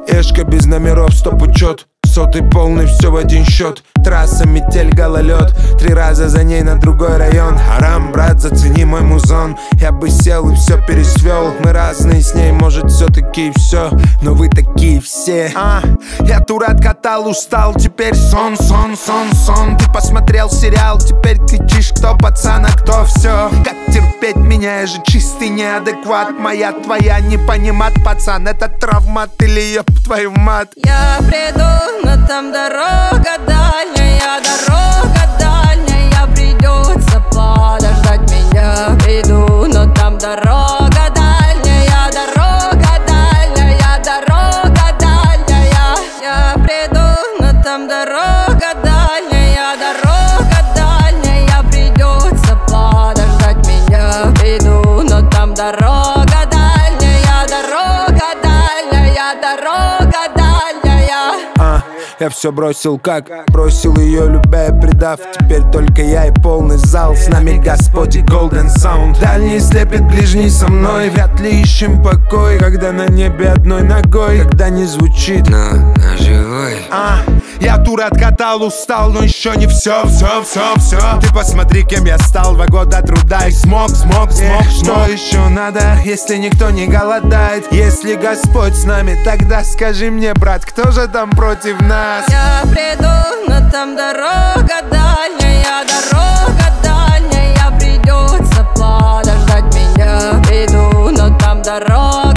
Эшка без номеров, стоп-учет. Сотый полный, все в один счет. Трасса, метель, гололед. 3 раза за ней на другой район. Харам, брат, зацени мой музон. Я бы сел и все пересвел. Мы разные с ней, может все-таки и все. Но вы такие все. Я тур откатал, устал. Теперь сон, сон, сон, сон. Ты посмотрел сериал, теперь кричишь, кто пацан, а кто все. Как терпеть меня, я же чистый неадекват. Моя, твоя, не понимат, пацан. Это травмат или ёб твою мать. Я приду, но там дорога дальняя, придется подождать меня. Приду, но там дорога дальняя, Я приду, но там дорога дальняя, придется подождать меня. Приду, но там дорога дальняя, Я все бросил, как бросил ее, любя и предав. Теперь только я и полный зал. С нами Господь и Golden Sound. Дальний слепит, ближний со мной. Вряд ли ищем покой, когда на небе одной ногой. Когда не звучит, но живой. Я тур откатал, устал, но еще не все. Ты посмотри, кем я стал. 2 года труда и смог. Что еще надо, если никто не голодает? Если Господь с нами, тогда скажи мне, брат, кто же там против нас? Я приду, но там дорога дальняя, придется подождать меня. Приду, но там дорога